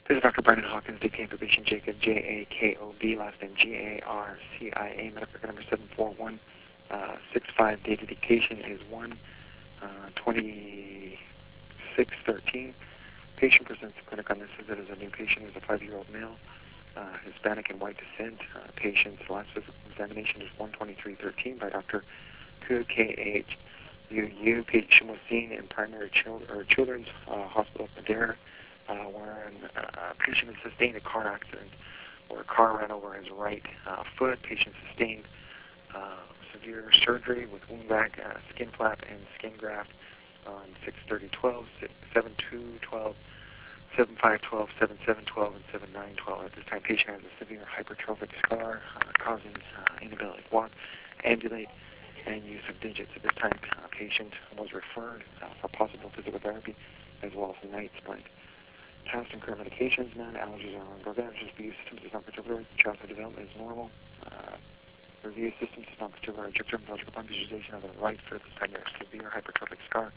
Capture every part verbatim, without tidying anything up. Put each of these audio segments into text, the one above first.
This is Doctor Brandon Hawkins, D P A for patient Jacob, J A K O B, last name G A R C I A, medical record number seven four one six five. Date of dictation is one twenty-six thirteen. Patient presents to clinic on this visit as a new patient. Is a five-year-old male, uh, Hispanic and white descent. Uh, patient's last physical examination is one twenty-three thirteen by Doctor Ku, K H U U. Patient was seen in primary chil- or children's uh, hospital of Madera, uh, where a uh, patient had sustained a car accident or a car ran over his right uh, foot. Patient sustained uh, severe surgery with wound vac, uh, skin flap, and skin graft on six thirty twelve, seven two twelve, seven five twelve, seven seven twelve, and seven nine twelve. At this time, patient has a severe hypertrophic scar uh, causing uh, inability to walk, ambulate, and use of digits. At this time, uh, patient was referred uh, for possible physical therapy as well as a night splint. Past and current medications, none. Allergies are on drug allergies. Review systems does not perturb. Childhood development is normal. Uh, review systems does not perturb. Ejection logical pump visualization of the right foot. This time, there is severe hypertrophic scar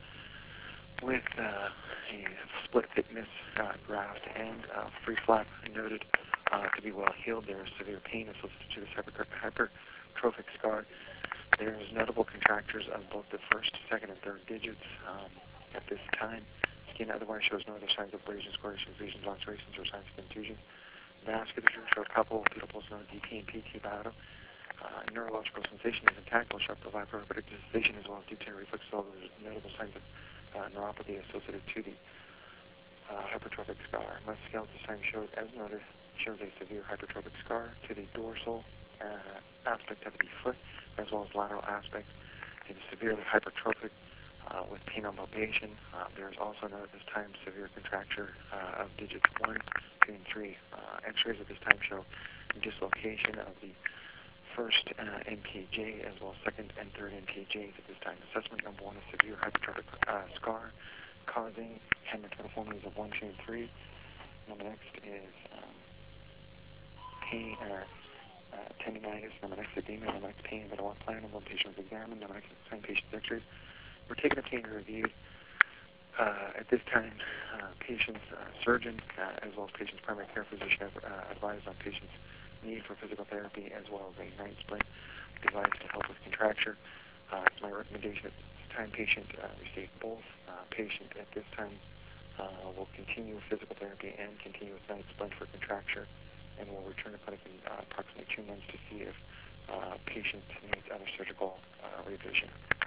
with uh, a split thickness uh, graft and uh, free flap noted uh, to be well healed. There is severe pain associated to this hyper- hypertrophic scar. There is notable contractures of both the first, second, and third digits um, at this time. Skin otherwise shows no other signs of abrasions, corrosions, lesions, lacerations, or signs of contusion. Vasculature show a couple, fetal pulse, no D P and P T biodo. Uh, neurological sensation is intact, will show up the lipoaortic sensation as well as deep tendon reflex, so there's notable signs of uh, neuropathy associated to the uh, hypertrophic scar. Musculoskeletal this time shows, as noted, shows a severe hypertrophic scar to the dorsal uh, aspect of the foot, as well as lateral aspects. It is severely hypertrophic uh, with pain on palpation. Uh, there is also noted at this time severe contracture uh, of digits one, two, and three. Uh, X-rays at this time show dislocation of the first uh, M P J as well as second and third M P Js at this time. Assessment number one is severe hypertrophic uh, scar causing hematoformies of one, two, and three. Number next is um, pain or uh, tendinitis. Number next is edema. Number next pain but a plan. Number one patient was examined. Number next is the same patient's X-rays. We're taking a pain review. Uh, at this time, uh, patient's uh, surgeon uh, as well as patient's primary care physician have uh, advised on patient's need for physical therapy as well as a night splint device to help with contracture. Uh, it's my recommendation at this time patient uh, receive both. Uh, patient at this time uh, will continue with physical therapy and continue with night splint for contracture, and will return to clinic in uh, approximately two months to see if uh, patient needs other surgical uh, revision.